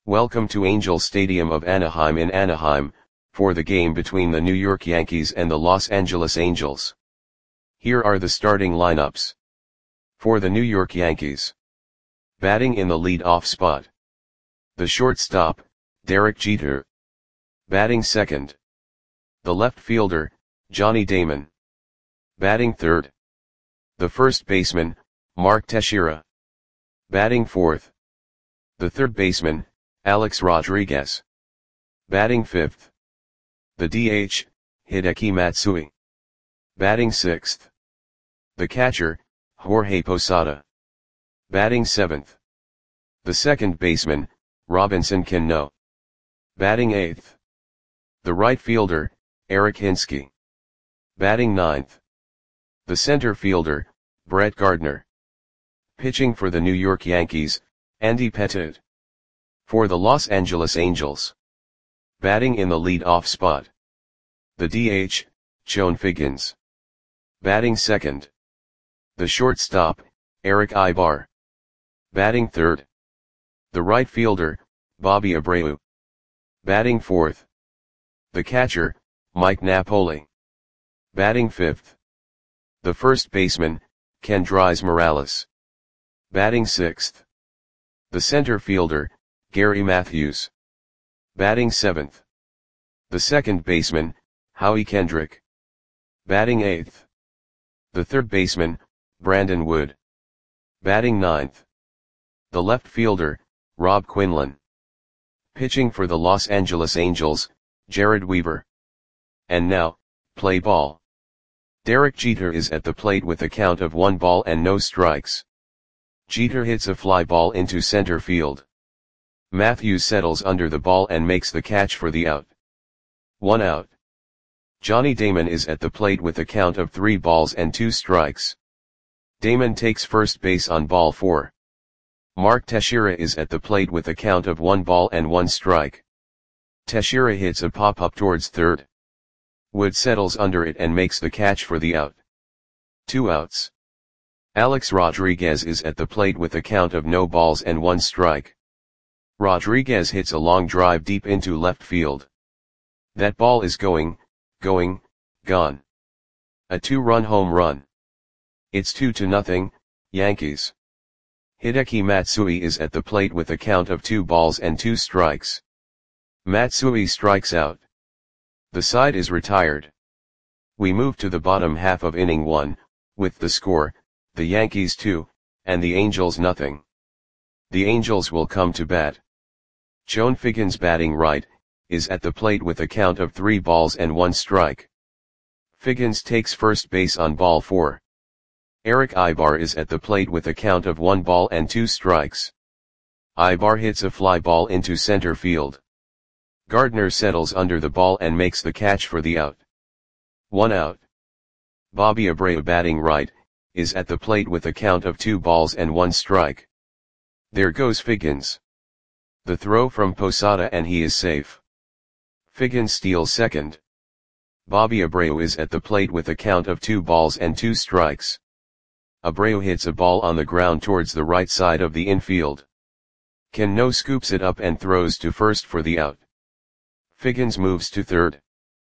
Welcome to Angel Stadium of Anaheim in Anaheim, for the game between the New York Yankees and the Los Angeles Angels. Here are the starting lineups. For the New York Yankees. Batting in the lead-off spot. The shortstop, Derek Jeter. Batting second. The left fielder, Johnny Damon. Batting third. The first baseman, Mark Teixeira. Batting fourth. The third baseman, Alex Rodriguez. Batting fifth. The DH, Hideki Matsui. Batting sixth. The catcher, Jorge Posada. Batting seventh. The second baseman, Robinson Cano. Batting eighth. The right fielder, Eric Hinske. Batting ninth. The center fielder, Brett Gardner. Pitching for the New York Yankees, Andy Pettitte. For the Los Angeles Angels. Batting in the lead-off spot. The DH, Chone Figgins. Batting second. The shortstop, Erick Aybar. Batting third. The right fielder, Bobby Abreu. Batting fourth. The catcher, Mike Napoli. Batting fifth. The first baseman, Kendrys Morales. Batting sixth. The center fielder, Gary Matthews. Batting seventh. The second baseman, Howie Kendrick. Batting eighth. The third baseman, Brandon Wood. Batting ninth. The left fielder, Rob Quinlan. Pitching for the Los Angeles Angels, Jared Weaver. And now, play ball. Derek Jeter is at the plate with a count of 1 ball and no strikes. Jeter hits a fly ball into center field. Matthews settles under the ball and makes the catch for the out. 1 out. Johnny Damon is at the plate with a count of 3 balls and 2 strikes. Damon takes first base on ball 4. Mark Teixeira is at the plate with a count of 1 ball and 1 strike. Teixeira hits a pop-up towards third. Wood settles under it and makes the catch for the out. 2 outs. Alex Rodriguez is at the plate with a count of no balls and 1 strike. Rodriguez hits a long drive deep into left field. That ball is gone. A 2-run home run. It's 2-0, Yankees. Hideki Matsui is at the plate with a count of 2 balls and 2 strikes. Matsui strikes out. The side is retired. We move to the bottom half of inning 1, with the score, the Yankees 2, and the Angels nothing. The Angels will come to bat. Chone Figgins batting right, is at the plate with a count of 3 balls and 1 strike. Figgins takes first base on ball 4. Erick Aybar is at the plate with a count of 1 ball and 2 strikes. Aybar hits a fly ball into center field. Gardner settles under the ball and makes the catch for the out. 1 out. Bobby Abreu batting right, is at the plate with a count of 2 balls and 1 strike. There goes Figgins. The throw from Posada and he is safe. Figgins steals second. Bobby Abreu is at the plate with a count of 2 balls and 2 strikes. Abreu hits a ball on the ground towards the right side of the infield. Cano scoops it up and throws to first for the out. Figgins moves to third.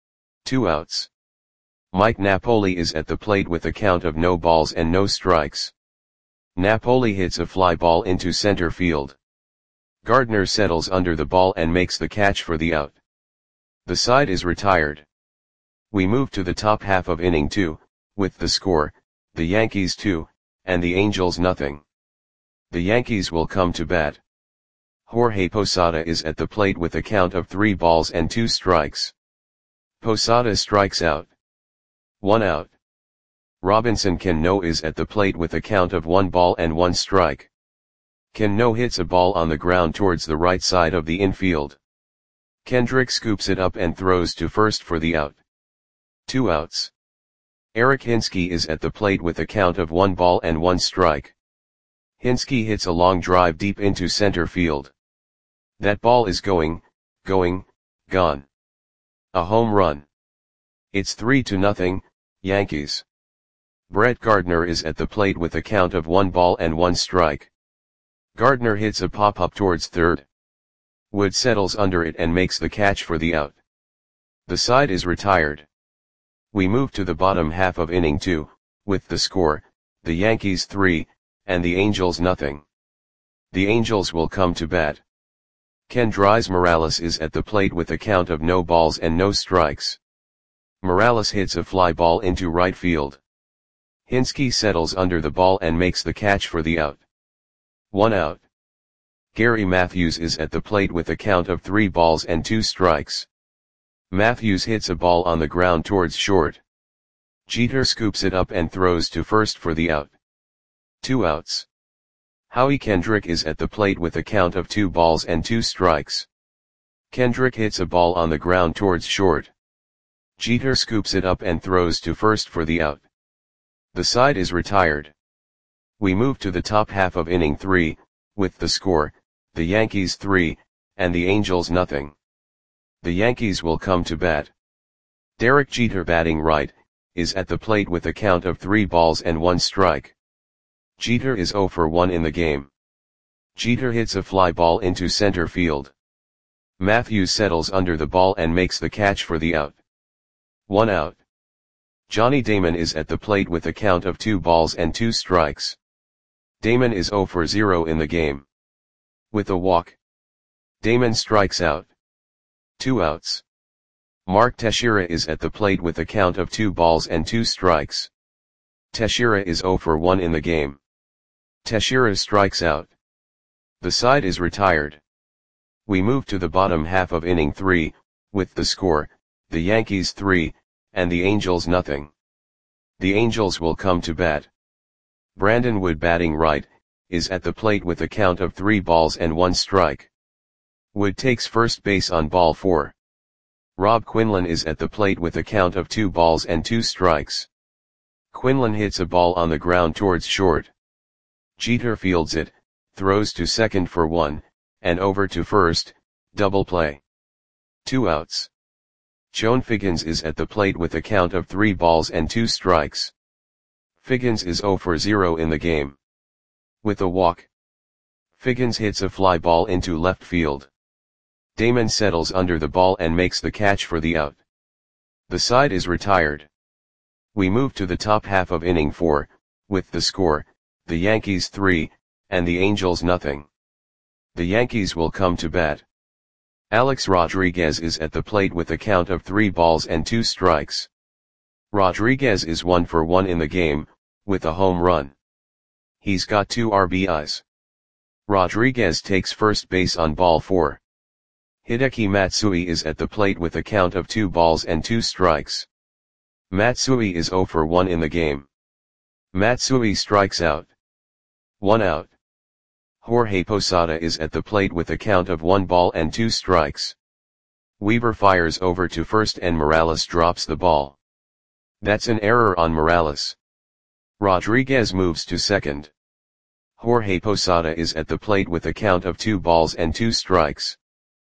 2 outs. Mike Napoli is at the plate with a count of no balls and no strikes. Napoli hits a fly ball into center field. Gardner settles under the ball and makes the catch for the out. The side is retired. We move to the top half of inning 2, with the score, the Yankees 2, and the Angels nothing. The Yankees will come to bat. Jorge Posada is at the plate with a count of 3 balls and 2 strikes. Posada strikes out. 1 out. Robinson Cano is at the plate with a count of 1 ball and 1 strike. Cano hits a ball on the ground towards the right side of the infield. Kendrick scoops it up and throws to first for the out. 2 outs. Eric Hinske is at the plate with a count of 1 ball and 1 strike. Hinske hits a long drive deep into center field. That ball is gone. A home run. It's 3-0, Yankees. Brett Gardner is at the plate with a count of 1 ball and 1 strike. Gardner hits a pop-up towards third. Wood settles under it and makes the catch for the out. The side is retired. We move to the bottom half of inning 2, with the score, the Yankees 3, and the Angels nothing. The Angels will come to bat. Kendrys Morales is at the plate with a count of no balls and no strikes. Morales hits a fly ball into right field. Hinske settles under the ball and makes the catch for the out. 1 out. Gary Matthews is at the plate with a count of 3 balls and 2 strikes. Matthews hits a ball on the ground towards short. Jeter scoops it up and throws to first for the out. 2 outs. Howie Kendrick is at the plate with a count of 2 balls and 2 strikes. Kendrick hits a ball on the ground towards short. Jeter scoops it up and throws to first for the out. The side is retired. We move to the top half of inning 3, with the score, the Yankees 3, and the Angels nothing. The Yankees will come to bat. Derek Jeter, batting right, is at the plate with a count of 3 balls and 1 strike. Jeter is 0 for 1 in the game. Jeter hits a fly ball into center field. Matthews settles under the ball and makes the catch for the out. 1 out. Johnny Damon is at the plate with a count of 2 balls and 2 strikes. Damon is 0 for 0 in the game. With a walk, Damon strikes out. 2 outs. Mark Teixeira is at the plate with a count of 2 balls and 2 strikes. Teixeira is 0 for 1 in the game. Teixeira strikes out. The side is retired. We move to the bottom half of inning 3, with the score, the Yankees 3, and the Angels nothing. The Angels will come to bat. Brandon Wood, batting right, is at the plate with a count of 3 balls and 1 strike. Wood takes first base on ball 4. Rob Quinlan is at the plate with a count of 2 balls and 2 strikes. Quinlan hits a ball on the ground towards short. Jeter fields it, throws to second for 1, and over to first, double play. 2 outs. Joan Figgins is at the plate with a count of 3 balls and 2 strikes. Figgins is 0 for 0 in the game. With a walk, Figgins hits a fly ball into left field. Damon settles under the ball and makes the catch for the out. The side is retired. We move to the top half of inning 4, with the score, the Yankees 3, and the Angels nothing. The Yankees will come to bat. Alex Rodriguez is at the plate with a count of 3 balls and 2 strikes. Rodriguez is 1 for 1 in the game, with a home run. He's got 2 RBIs. Rodriguez takes first base on ball 4. Hideki Matsui is at the plate with a count of 2 balls and 2 strikes. Matsui is 0 for 1 in the game. Matsui strikes out. 1 out. Jorge Posada is at the plate with a count of 1 ball and 2 strikes. Weaver fires over to first and Morales drops the ball. That's an error on Morales. Rodriguez moves to second. Jorge Posada is at the plate with a count of 2 balls and 2 strikes.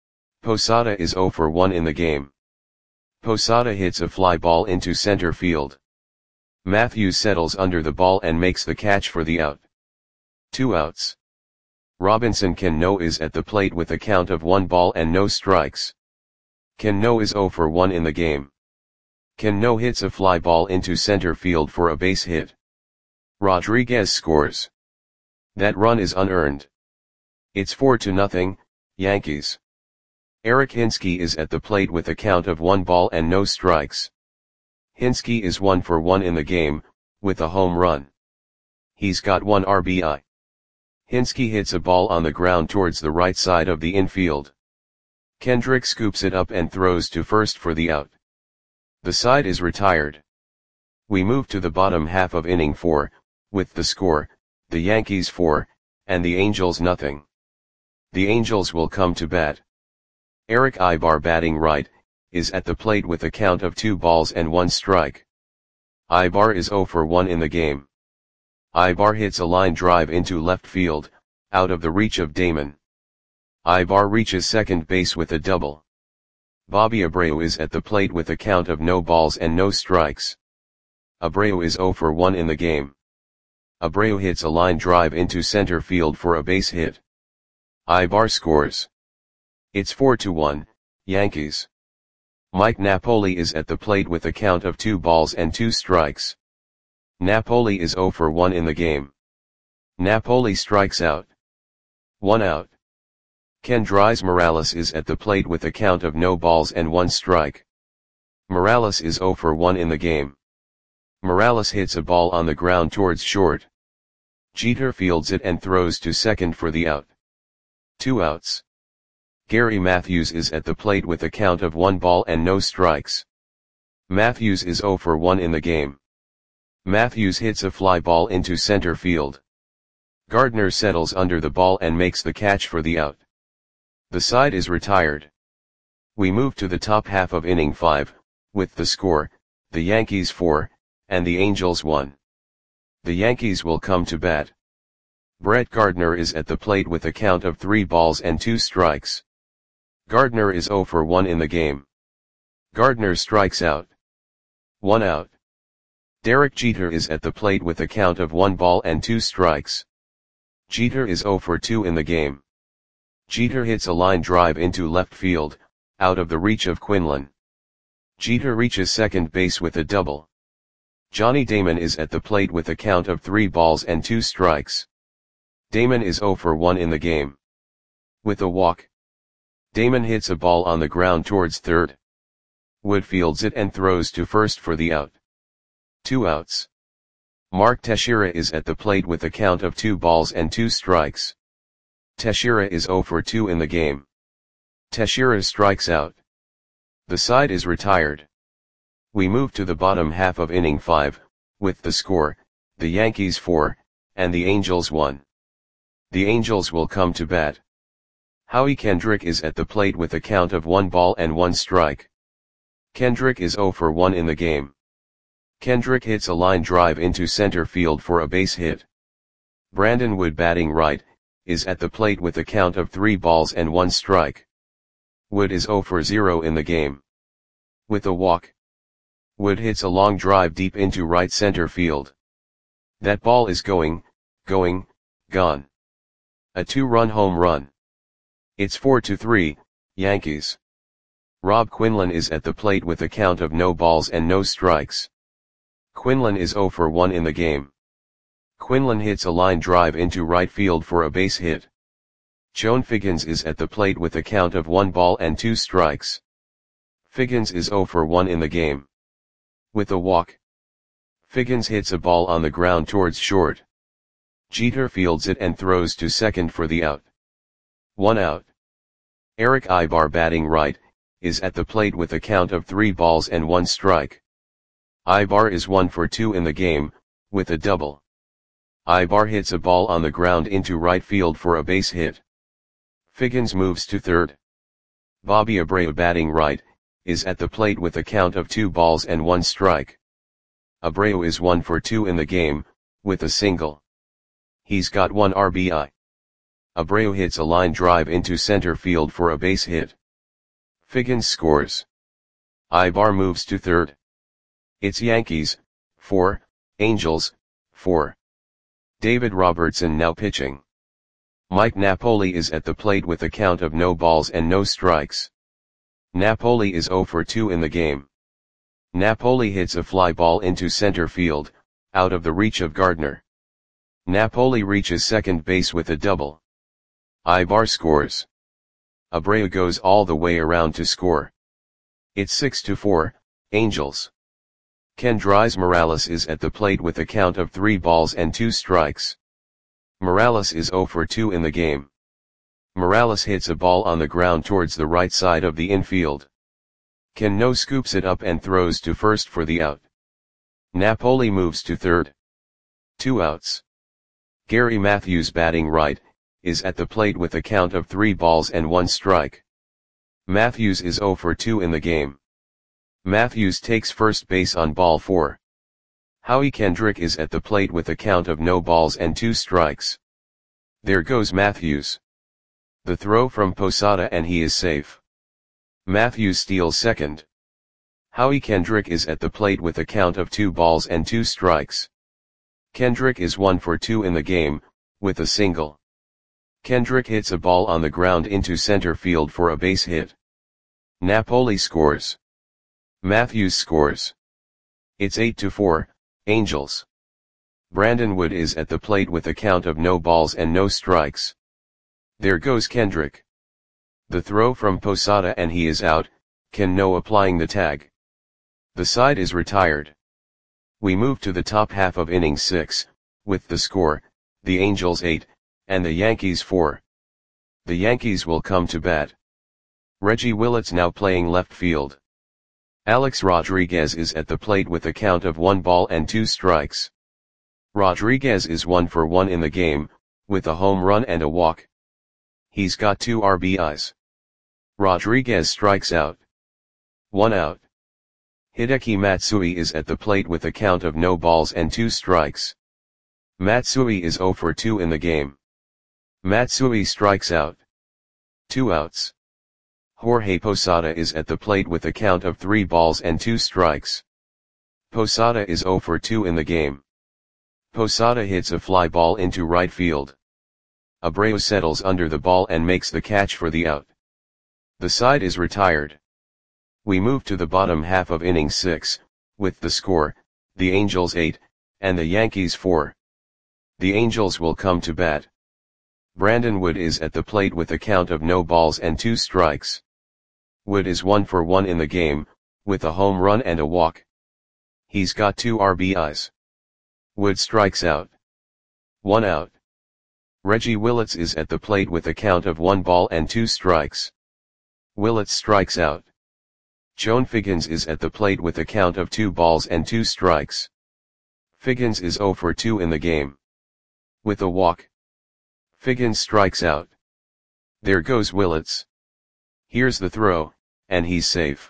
Posada is 0 for 1 in the game. Posada hits a fly ball into center field. Matthews settles under the ball and makes the catch for the out. 2 outs. Robinson Cano is at the plate with a count of 1 ball and no strikes. Cano is 0 for 1 in the game. Cano hits a fly ball into center field for a base hit. Rodriguez scores. That run is unearned. It's 4-0, Yankees. Eric Hinske is at the plate with a count of 1 ball and no strikes. Hinske is 1 for 1 in the game, with a home run. He's got 1 RBI. Hinske hits a ball on the ground towards the right side of the infield. Kendrick scoops it up and throws to first for the out. The side is retired. We move to the bottom half of inning 4, with the score, the Yankees 4, and the Angels nothing. The Angels will come to bat. Eric Aybar, batting right, is at the plate with a count of 2 balls and 1 strike. Aybar is 0 for 1 in the game. Aybar hits a line drive into left field, out of the reach of Damon. Aybar reaches second base with a double. Bobby Abreu is at the plate with a count of no balls and no strikes. Abreu is 0 for 1 in the game. Abreu hits a line drive into center field for a base hit. Aybar scores. It's 4-1, Yankees. Mike Napoli is at the plate with a count of 2 balls and 2 strikes. Napoli is 0 for 1 in the game. Napoli strikes out. 1 out. Kendrys Morales is at the plate with a count of no balls and 1 strike. Morales is 0 for 1 in the game. Morales hits a ball on the ground towards short. Jeter fields it and throws to second for the out. 2 outs. Gary Matthews is at the plate with a count of 1 ball and no strikes. Matthews is 0 for 1 in the game. Matthews hits a fly ball into center field. Gardner settles under the ball and makes the catch for the out. The side is retired. We move to the top half of inning 5, with the score, the Yankees 4, and the Angels 1. The Yankees will come to bat. Brett Gardner is at the plate with a count of 3 balls and 2 strikes. Gardner is 0 for 1 in the game. Gardner strikes out. 1 out. Derek Jeter is at the plate with a count of 1 ball and 2 strikes. Jeter is 0 for 2 in the game. Jeter hits a line drive into left field, out of the reach of Quinlan. Jeter reaches second base with a double. Johnny Damon is at the plate with a count of 3 balls and 2 strikes. Damon is 0 for 1 in the game. With a walk. Damon hits a ball on the ground towards third. Wood fields it and throws to first for the out. 2 outs. Mark Teixeira is at the plate with a count of 2 balls and 2 strikes. Teixeira is 0 for 2 in the game. Teixeira strikes out. The side is retired. We move to the bottom half of inning 5, with the score, the Yankees 4, and the Angels 1. The Angels will come to bat. Howie Kendrick is at the plate with a count of 1 ball and 1 strike. Kendrick is 0 for 1 in the game. Kendrick hits a line drive into center field for a base hit. Brandon Wood, batting right, is at the plate with a count of 3 balls and 1 strike. Wood is 0 for 0 in the game. With a walk. Wood hits a long drive deep into right center field. That ball is gone. A 2-run home run. It's 4-3, Yankees. Rob Quinlan is at the plate with a count of no balls and no strikes. Quinlan is 0 for 1 in the game. Quinlan hits a line drive into right field for a base hit. Joan Figgins is at the plate with a count of 1 ball and 2 strikes. Figgins is 0 for 1 in the game. With a walk. Figgins hits a ball on the ground towards short. Jeter fields it and throws to second for the out. 1 out. Eric Aybar, batting right, is at the plate with a count of 3 balls and 1 strike. Aybar is 1 for 2 in the game, with a double. Aybar hits a ball on the ground into right field for a base hit. Figgins moves to third. Bobby Abreu, batting right, is at the plate with a count of 2 balls and 1 strike. Abreu is 1 for 2 in the game, with a single. He's got 1 RBI. Abreu hits a line drive into center field for a base hit. Figgins scores. Aybar moves to third. It's Yankees 4, Angels 4. David Robertson now pitching. Mike Napoli is at the plate with a count of no balls and no strikes. Napoli is 0 for 2 in the game. Napoli hits a fly ball into center field, out of the reach of Gardner. Napoli reaches second base with a double. Aybar scores. Abreu goes all the way around to score. It's 6-4, Angels. Kendrys Morales is at the plate with a count of 3 balls and 2 strikes. Morales is 0 for 2 in the game. Morales hits a ball on the ground towards the right side of the infield. Cano scoops it up and throws to first for the out. Napoli moves to third. 2 outs. Gary Matthews, batting right, is at the plate with a count of 3 balls and 1 strike. Matthews is 0 for 2 in the game. Matthews takes first base on ball 4. Howie Kendrick is at the plate with a count of no balls and 2 strikes. There goes Matthews. The throw from Posada and he is safe. Matthews steals second. Howie Kendrick is at the plate with a count of 2 balls and 2 strikes. Kendrick is 1 for 2 in the game, with a single. Kendrick hits a ball on the ground into center field for a base hit. Napoli scores. Matthews scores. It's 8-4, Angels. Brandon Wood is at the plate with a count of no balls and no strikes. There goes Kendrick. The throw from Posada and he is out, Cano applying the tag. The side is retired. We move to the top half of inning 6, with the score, the Angels 8, and the Yankees 4. The Yankees will come to bat. Reggie Willits now playing left field. Alex Rodriguez is at the plate with a count of 1 ball and 2 strikes. Rodriguez is 1 for 1 in the game, with a home run and a walk. He's got 2 RBIs. Rodriguez strikes out. 1 out. Hideki Matsui is at the plate with a count of no balls and 2 strikes. Matsui is 0 for 2 in the game. Matsui strikes out. 2 outs. Jorge Posada is at the plate with a count of 3 balls and 2 strikes. Posada is 0 for 2 in the game. Posada hits a fly ball into right field. Abreu settles under the ball and makes the catch for the out. The side is retired. We move to the bottom half of inning 6, with the score, the Angels 8, and the Yankees 4. The Angels will come to bat. Brandon Wood is at the plate with a count of no balls and 2 strikes. Wood is 1 for 1 in the game, with a home run and a walk. He's got 2 RBIs. Wood strikes out. 1 out. Reggie Willits is at the plate with a count of 1 ball and 2 strikes. Willits strikes out. Joan Figgins is at the plate with a count of 2 balls and 2 strikes. Figgins is 0 for 2 in the game. With a walk. Figgins strikes out. There goes Willits. Here's the throw, and he's safe.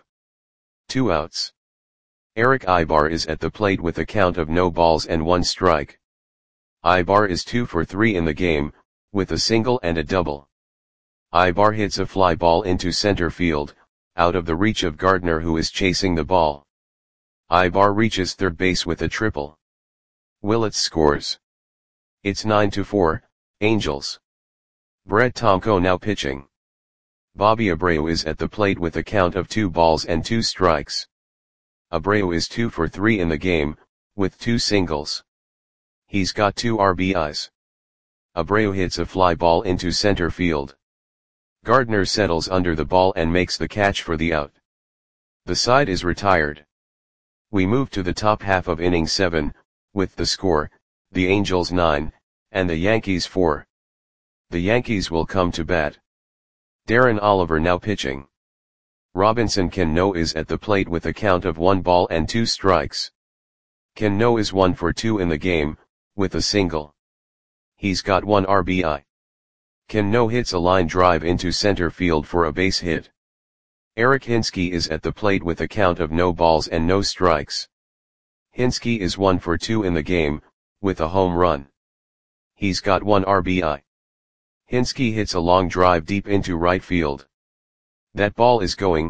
2 outs. Eric Ibar is at the plate with a count of no balls and 1 strike. Ibar is 2 for 3 in the game, with a single and a double. Ibar hits a fly ball into center field, out of the reach of Gardner who is chasing the ball. Ibar reaches third base with a triple. Willits scores. It's 9-4, Angels. Brett Tomko now pitching. Bobby Abreu is at the plate with a count of 2 balls and 2 strikes. Abreu is 2 for 3 in the game, with 2 singles. He's got 2 RBIs. Abreu hits a fly ball into center field. Gardner settles under the ball and makes the catch for the out. The side is retired. We move to the top half of inning 7, with the score, the Angels 9, and the Yankees 4. The Yankees will come to bat. Darren Oliver now pitching. Robinson Cano is at the plate with a count of 1 ball and 2 strikes. Cano is 1 for 2 in the game, with a single. He's got 1 RBI. Cano hits a line drive into center field for a base hit. Eric Hinske is at the plate with a count of no balls and no strikes. Hinske is 1 for 2 in the game, with a home run. He's got 1 RBI. Hinske hits a long drive deep into right field. That ball is going,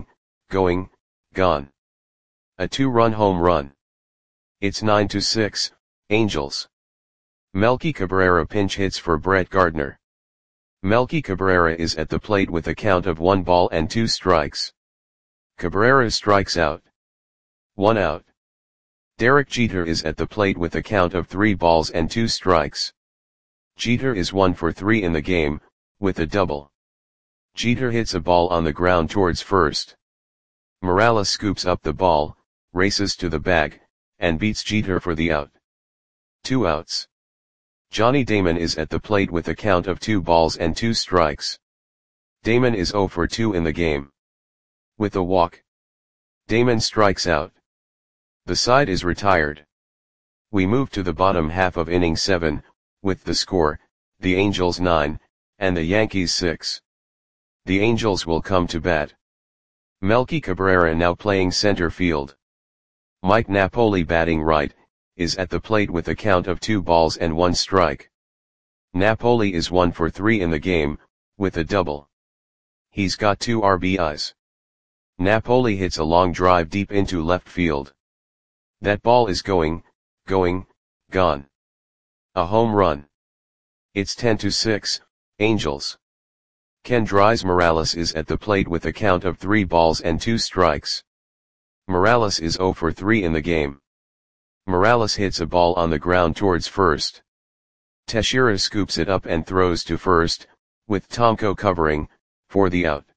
gone. A 2-run home run. It's 9-6, Angels. Melky Cabrera pinch hits for Brett Gardner. Melky Cabrera is at the plate with a count of 1 ball and 2 strikes. Cabrera strikes out. 1 out. Derek Jeter is at the plate with a count of 3 balls and 2 strikes. Jeter is 1 for 3 in the game, with a double. Jeter hits a ball on the ground towards first. Morales scoops up the ball, races to the bag, and beats Jeter for the out. 2 outs. Johnny Damon is at the plate with a count of 2 balls and 2 strikes. Damon is 0 for 2 in the game. With a walk. Damon strikes out. The side is retired. We move to the bottom half of inning 7, with the score, the Angels 9, and the Yankees 6. The Angels will come to bat. Melky Cabrera now playing center field. Mike Napoli batting right, is at the plate with a count of 2 balls and 1 strike. Napoli is 1 for 3 in the game, with a double. He's got 2 RBIs. Napoli hits a long drive deep into left field. That ball is going, gone. A home run. It's 10-6, Angels. Kendrys Morales is at the plate with a count of 3 balls and 2 strikes. Morales is 0 for 3 in the game. Morales hits a ball on the ground towards first. Teixeira scoops it up and throws to first, with Tomko covering, for the out.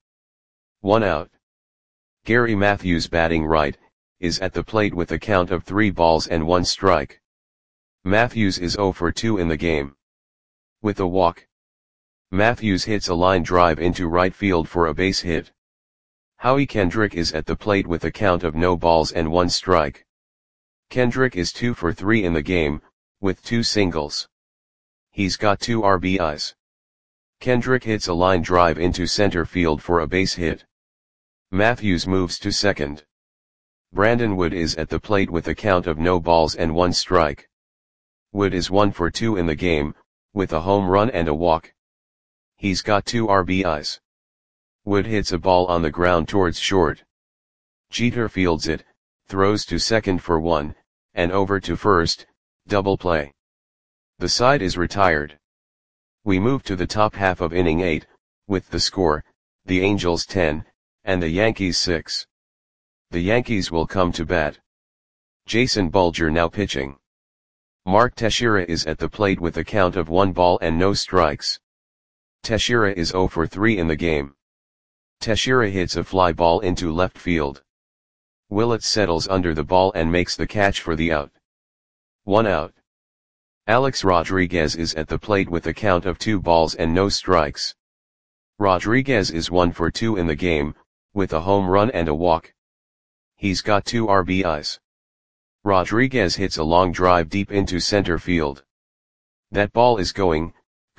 1 out. Gary Matthews, batting right, is at the plate with a count of 3 balls and 1 strike. Matthews is 0 for 2 in the game. With a walk, Matthews hits a line drive into right field for a base hit. Howie Kendrick is at the plate with a count of no balls and 1 strike. Kendrick is 2 for 3 in the game, with 2 singles. He's got 2 RBIs. Kendrick hits a line drive into center field for a base hit. Matthews moves to second. Brandon Wood is at the plate with a count of no balls and 1 strike. Wood is 1 for 2 in the game, with a home run and a walk. He's got 2 RBIs. Wood hits a ball on the ground towards short. Jeter fields it, throws to second for 1, and over to first, double play. The side is retired. We move to the top half of inning 8, with the score, the Angels 10, and the Yankees 6. The Yankees will come to bat. Jason Bulger now pitching. Mark Teixeira is at the plate with a count of 1 ball and no strikes. Teixeira is 0 for 3 in the game. Teixeira hits a fly ball into left field. Willett settles under the ball and makes the catch for the out. 1 out. Alex Rodriguez is at the plate with a count of 2 balls and no strikes. Rodriguez is 1 for 2 in the game, with a home run and a walk. He's got 2 RBIs. Rodriguez hits a long drive deep into center field. That ball is going,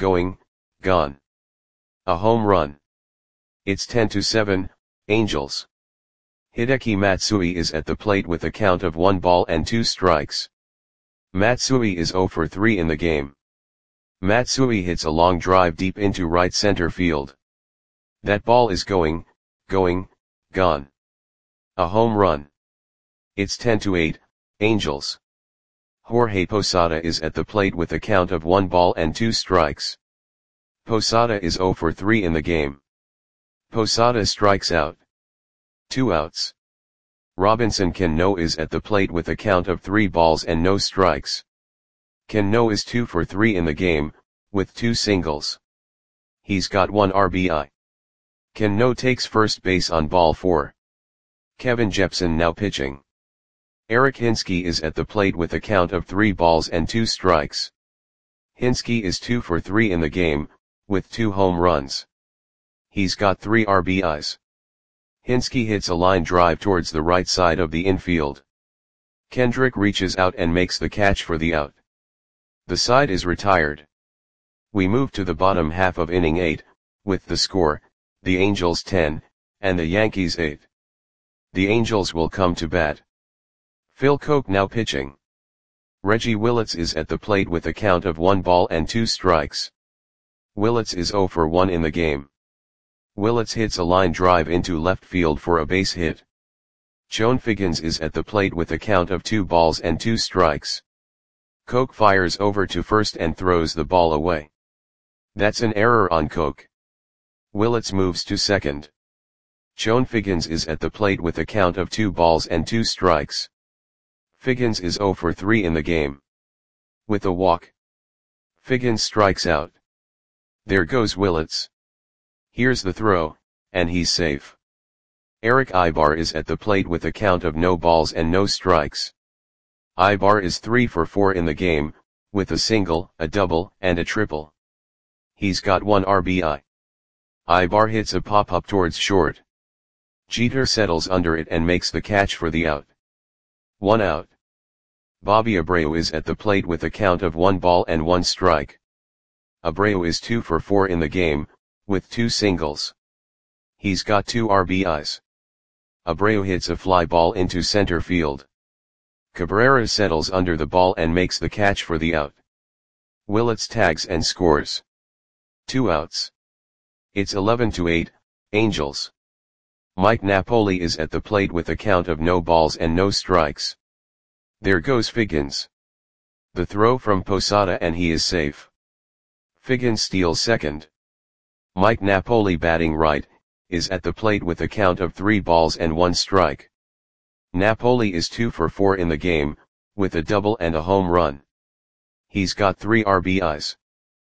gone. A home run. It's 10-7, Angels. Hideki Matsui is at the plate with a count of 1 ball and 2 strikes. Matsui is 0 for 3 in the game. Matsui hits a long drive deep into right center field. That ball is going, gone. A home run. It's 10-8, Angels. Jorge Posada is at the plate with a count of 1 ball and 2 strikes. Posada is 0 for 3 in the game. Posada strikes out. 2 outs. Robinson Cano is at the plate with a count of 3 balls and no strikes. Cano is 2 for 3 in the game, with 2 singles. He's got 1 RBI. Cano takes first base on ball 4. Kevin Jepson now pitching. Eric Hinske is at the plate with a count of 3 balls and 2 strikes. Hinske is 2 for 3 in the game, with 2 home runs. He's got 3 RBIs. Hinske hits a line drive towards the right side of the infield. Kendrick reaches out and makes the catch for the out. The side is retired. We move to the bottom half of inning 8, with the score, the Angels 10, and the Yankees 8. The Angels will come to bat. Phil Koch now pitching. Reggie Willits is at the plate with a count of 1 ball and 2 strikes. Willits is 0 for 1 in the game. Willits hits a line drive into left field for a base hit. Chone Figgins is at the plate with a count of 2 balls and 2 strikes. Koch fires over to first and throws the ball away. That's an error on Koch. Willits moves to second. Chone Figgins is at the plate with a count of 2 balls and 2 strikes. Figgins is 0 for 3 in the game. With a walk, Figgins strikes out. There goes Willits. Here's the throw, and he's safe. Eric Aybar is at the plate with a count of no balls and no strikes. Aybar is 3 for 4 in the game, with a single, a double, and a triple. He's got 1 RBI. Aybar hits a pop-up towards short. Jeter settles under it and makes the catch for the out. 1 out. Bobby Abreu is at the plate with a count of 1 ball and 1 strike. Abreu is 2 for 4 in the game, with 2 singles. He's got 2 RBIs. Abreu hits a fly ball into center field. Cabrera settles under the ball and makes the catch for the out. Willits tags and scores. 2 outs. It's 11-8, Angels. Mike Napoli is at the plate with a count of no balls and no strikes. There goes Figgins. The throw from Posada and he is safe. Figgins steals second. Mike Napoli batting right, is at the plate with a count of 3 balls and 1 strike. Napoli is 2 for 4 in the game, with a double and a home run. He's got 3 RBIs.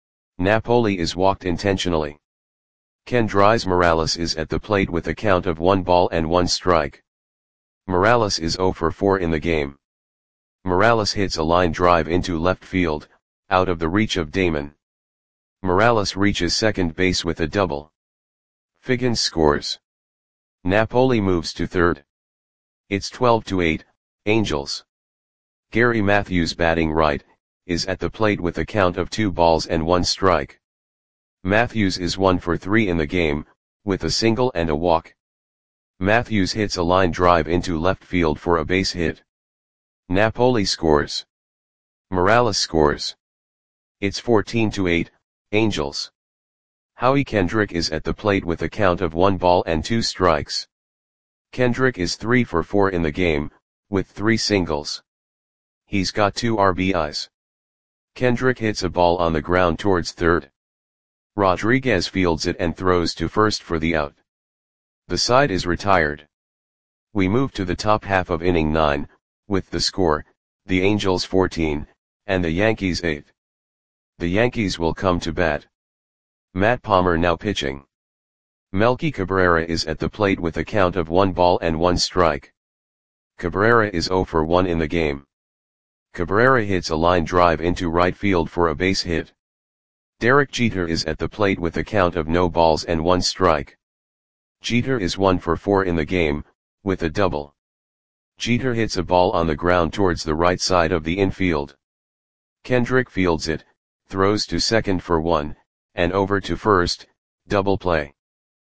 Napoli is walked intentionally. Kendrys Morales is at the plate with a count of 1 ball and 1 strike. Morales is 0 for 4 in the game. Morales hits a line drive into left field, out of the reach of Damon. Morales reaches second base with a double. Figgins scores. Napoli moves to third. It's 12-8, Angels. Gary Matthews batting right, is at the plate with a count of 2 balls and 1 strike. Matthews is 1 for 3 in the game, with a single and a walk. Matthews hits a line drive into left field for a base hit. Napoli scores. Morales scores. It's 14-8, Angels. Howie Kendrick is at the plate with a count of 1 ball and 2 strikes. Kendrick is 3 for 4 in the game, with 3 singles. He's got 2 RBIs. Kendrick hits a ball on the ground towards third. Rodriguez fields it and throws to first for the out. The side is retired. We move to the top half of inning 9, with the score, the Angels 14, and the Yankees 8. The Yankees will come to bat. Matt Palmer now pitching. Melky Cabrera is at the plate with a count of 1 ball and 1 strike. Cabrera is 0 for 1 in the game. Cabrera hits a line drive into right field for a base hit. Derek Jeter is at the plate with a count of no balls and 1 strike. Jeter is 1 for 4 in the game, with a double. Jeter hits a ball on the ground towards the right side of the infield. Kendrick fields it, throws to second for 1, and over to first, double play.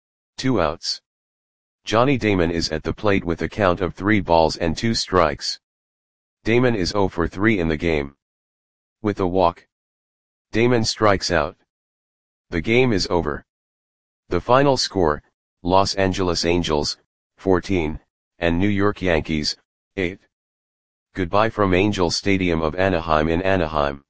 2 outs. Johnny Damon is at the plate with a count of 3 balls and 2 strikes. Damon is 0 for 3 in the game. With a walk. Damon strikes out. The game is over. The final score, Los Angeles Angels, 14, and New York Yankees, 8. Goodbye from Angel Stadium of Anaheim in Anaheim.